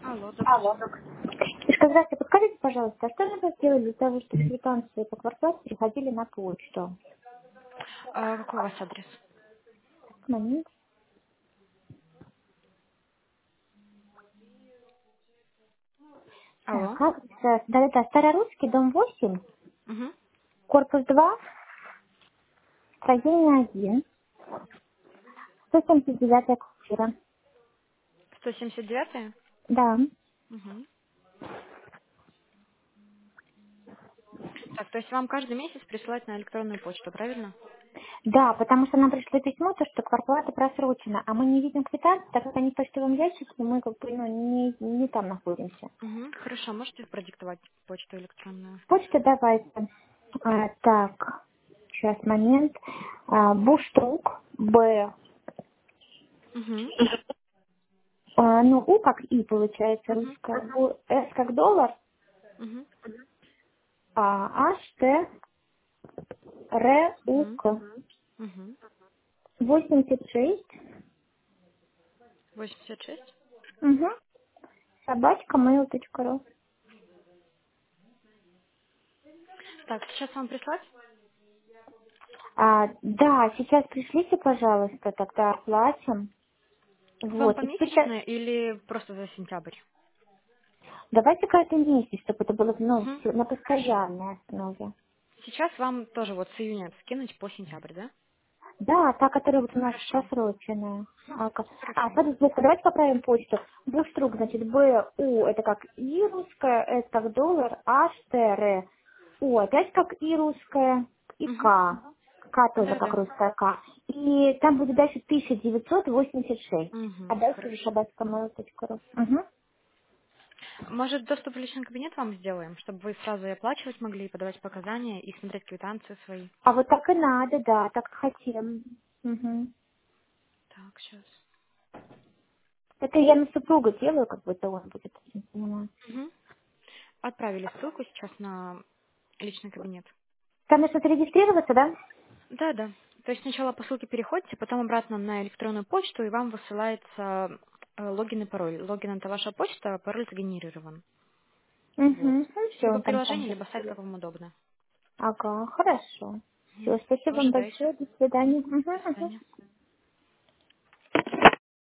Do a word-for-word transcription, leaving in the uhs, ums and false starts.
Алло, добрый Алло. день. Ишка, здравствуйте, подскажите, пожалуйста, а что надо сделать для того, чтобы квитанции по квартплате приходили на почту? А какой у вас адрес? Момент. Алло. Так, адрес, да, это Старорусский, дом восемь, Угу. корпус два, строение один, сто семьдесят девятая квартира. сто семьдесят девять? Да. Угу. Так, то есть вам каждый месяц присылать на электронную почту, правильно? Да, потому что нам пришло письмо, то, что квартплата просрочена, а мы не видим квитанции, так как они в почтовом ящике, мы как бы ну, не, не там находимся. Угу. Хорошо, можете продиктовать почту электронную? Почта давайте. А, так, сейчас момент. А, Буштрук, Б. Угу. А, ну, У как И получается Угу. русская, Бу- С как доллар, Угу. а H, Т, Р, У, Угу. К. Угу. восемьдесят шесть. восемьдесят шесть. Угу. Собачка mail.ru. Так, сейчас вам прислать? А, да, сейчас пришлите, пожалуйста, тогда оплатим. Вам Вот, и теперь щас- помесячно или просто за сентябрь? давайте каждый месяц, чтобы это было ну, Угу. всё на Хорошо. постоянной основе. Сейчас вам тоже вот с июня скинуть по сентябрь, да? Да, та, которая вот у нас Хорошо. просроченная. Мгм. А, ка- а, Хорошо. смотрите, Бог, давайте поправим почту. Буштрук, значит, Б, У, это как И русская, С как доллар, H, Т, Р, У, опять как И русская, и Угу. К. К тоже Да, как да. русская К. И там будет дальше тысяча девятьсот восемьдесят шесть. Угу. А дальше уже Хорошо. собачка mail.ru. Угу. Может, доступ в личный кабинет вам сделаем, чтобы вы сразу и оплачивать могли, и подавать показания, и смотреть квитанции свои? А вот так и надо, да, так хотим. Угу. Так, сейчас. Это я на супруга делаю, как бы это он будет этим заниматься. Угу. Отправили ссылку сейчас на личный кабинет. Там нужно зарегистрироваться, да? Да, да. То есть сначала по ссылке переходите, потом обратно на электронную почту, и вам высылается э, логин и пароль. Логин — это ваша почта, а пароль сгенерирован. Угу. Вот. Ну, все, Либо он там сам приложение, либо сайт, зарегистрирует. как вам удобно. Ага, хорошо. Мгм. Все, спасибо вам Ожидайте. большое. До свидания. Мгм. Угу, До угу. свидания.